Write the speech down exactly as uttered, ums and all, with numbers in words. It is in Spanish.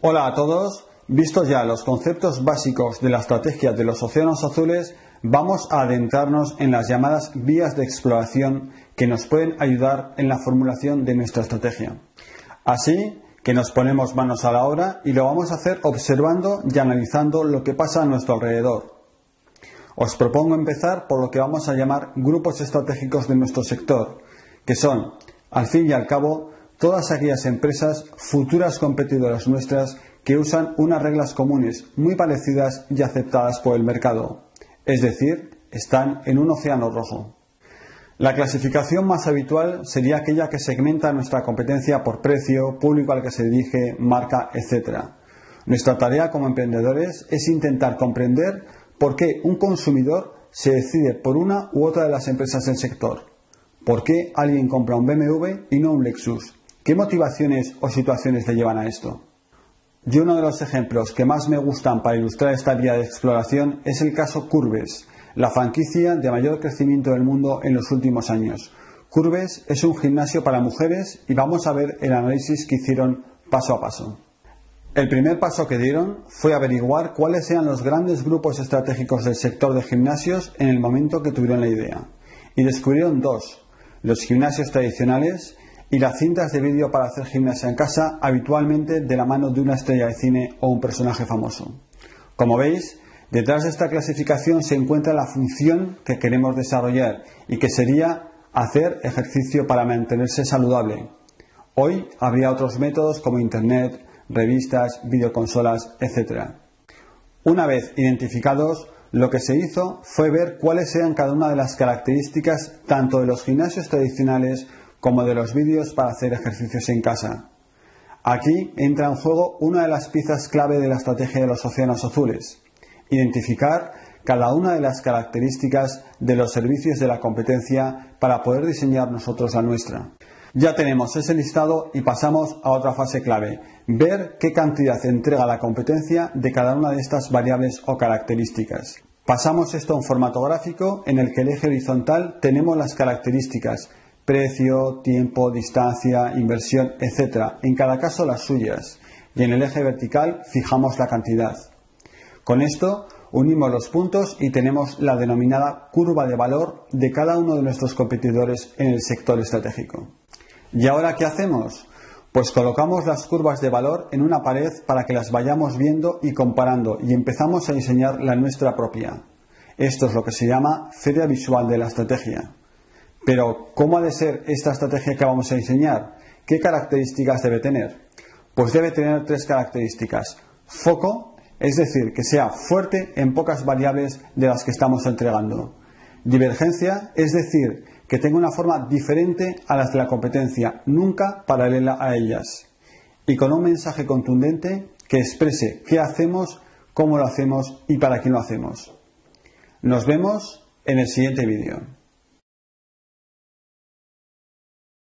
Hola a todos, vistos ya los conceptos básicos de la estrategia de los océanos azules, vamos a adentrarnos en las llamadas vías de exploración que nos pueden ayudar en la formulación de nuestra estrategia. Así que nos ponemos manos a la obra y lo vamos a hacer observando y analizando lo que pasa a nuestro alrededor. Os propongo empezar por lo que vamos a llamar grupos estratégicos de nuestro sector, que son, al fin y al cabo, todas aquellas empresas futuras competidoras nuestras que usan unas reglas comunes muy parecidas y aceptadas por el mercado, es decir, están en un océano rojo. La clasificación más habitual sería aquella que segmenta nuestra competencia por precio, público al que se dirige, marca, etcétera. Nuestra tarea como emprendedores es intentar comprender por qué un consumidor se decide por una u otra de las empresas del sector. ¿Por qué alguien compra un B M W y no un Lexus? ¿Qué motivaciones o situaciones le llevan a esto? Y uno de los ejemplos que más me gustan para ilustrar esta vía de exploración es el caso Curves, la franquicia de mayor crecimiento del mundo en los últimos años. Curves es un gimnasio para mujeres y vamos a ver el análisis que hicieron paso a paso. El primer paso que dieron fue averiguar cuáles eran los grandes grupos estratégicos del sector de gimnasios en el momento que tuvieron la idea. Y descubrieron dos, los gimnasios tradicionales y las cintas de vídeo para hacer gimnasia en casa, habitualmente de la mano de una estrella de cine o un personaje famoso. Como veis, detrás de esta clasificación se encuentra la función que queremos desarrollar y que sería hacer ejercicio para mantenerse saludable. Hoy habría otros métodos como internet, revistas, videoconsolas, etcétera. Una vez identificados, lo que se hizo fue ver cuáles eran cada una de las características tanto de los gimnasios tradicionales como de los vídeos para hacer ejercicios en casa. Aquí entra en juego una de las piezas clave de la estrategia de los océanos azules: identificar cada una de las características de los servicios de la competencia para poder diseñar nosotros la nuestra. Ya tenemos ese listado y pasamos a otra fase clave: ver qué cantidad entrega la competencia de cada una de estas variables o características. Pasamos esto a un formato gráfico en el que el eje horizontal tenemos las características: precio, tiempo, distancia, inversión, etcétera. En cada caso las suyas. Y en el eje vertical fijamos la cantidad. Con esto unimos los puntos y tenemos la denominada curva de valor de cada uno de nuestros competidores en el sector estratégico. ¿Y ahora qué hacemos? Pues colocamos las curvas de valor en una pared para que las vayamos viendo y comparando y empezamos a diseñar la nuestra propia. Esto es lo que se llama feria visual de la estrategia. Pero, ¿cómo ha de ser esta estrategia que vamos a diseñar? ¿Qué características debe tener? Pues debe tener tres características. Foco, es decir, que sea fuerte en pocas variables de las que estamos entregando. Divergencia, es decir, que tenga una forma diferente a las de la competencia, nunca paralela a ellas. Y con un mensaje contundente que exprese qué hacemos, cómo lo hacemos y para quién lo hacemos. Nos vemos en el siguiente vídeo.